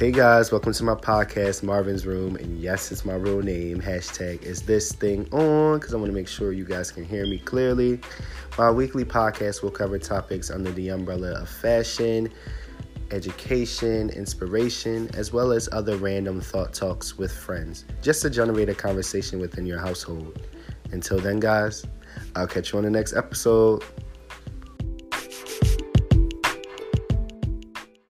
Hey guys, welcome to my podcast, Marvin's Room, and yes, it's my real name, hashtag is this thing on, because I want to make sure you guys can hear me clearly. My weekly podcast will cover topics under the umbrella of fashion, education, inspiration, as well as other random thought talks with friends, just to generate a conversation within your household. Until then, guys, I'll catch you on the next episode.